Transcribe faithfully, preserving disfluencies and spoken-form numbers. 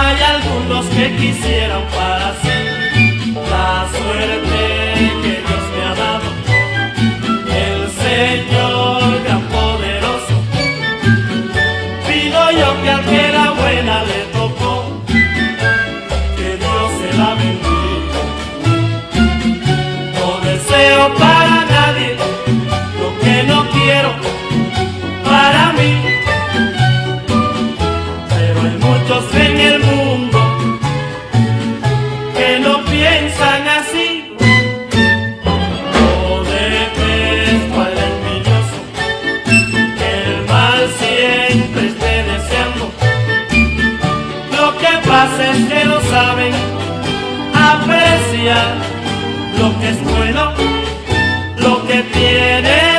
Hay algunos que quisieran para sí la suerte que Dios me ha dado. El Señor gran poderoso, pido yo que al que la buena le tocó, que Dios se la bendiga. No deseo para nadie lo que no quiero para mí, pero hay muchos en el mundo que no piensan así. Yo detesto al envidioso, que el mal siempre esté deseando. Lo que pasa es que no saben apreciar lo que es bueno, lo que tiene